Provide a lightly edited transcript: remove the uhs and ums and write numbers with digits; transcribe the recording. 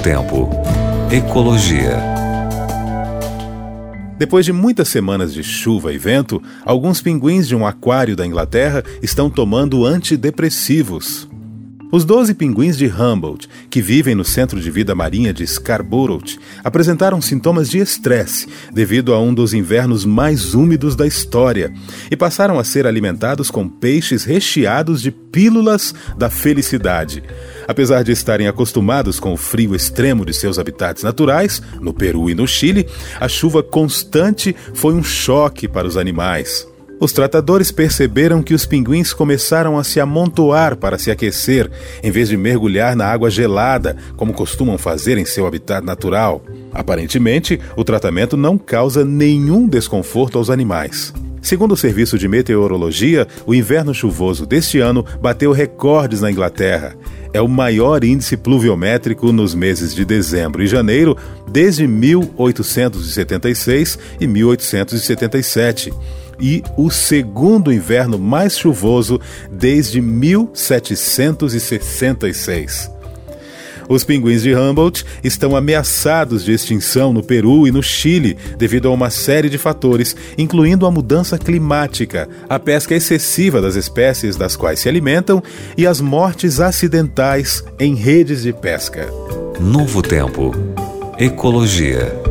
Tempo. Ecologia. Depois de muitas semanas de chuva e vento, alguns pinguins de um aquário da Inglaterra estão tomando antidepressivos. Os 12 pinguins de Humboldt, que vivem no Centro de Vida Marinha de Scarborough, apresentaram sintomas de estresse devido a um dos invernos mais úmidos da história e passaram a ser alimentados com peixes recheados de pílulas da felicidade. Apesar de estarem acostumados com o frio extremo de seus habitats naturais, no Peru e no Chile, a chuva constante foi um choque para os animais. Os tratadores perceberam que os pinguins começaram a se amontoar para se aquecer, em vez de mergulhar na água gelada, como costumam fazer em seu habitat natural. Aparentemente, o tratamento não causa nenhum desconforto aos animais. Segundo o Serviço de Meteorologia, o inverno chuvoso deste ano bateu recordes na Inglaterra. É o maior índice pluviométrico nos meses de dezembro e janeiro desde 1876 e 1877. E o segundo inverno mais chuvoso desde 1766. Os pinguins de Humboldt estão ameaçados de extinção no Peru e no Chile devido a uma série de fatores, incluindo a mudança climática, a pesca excessiva das espécies das quais se alimentam e as mortes acidentais em redes de pesca. Novo Tempo. Ecologia.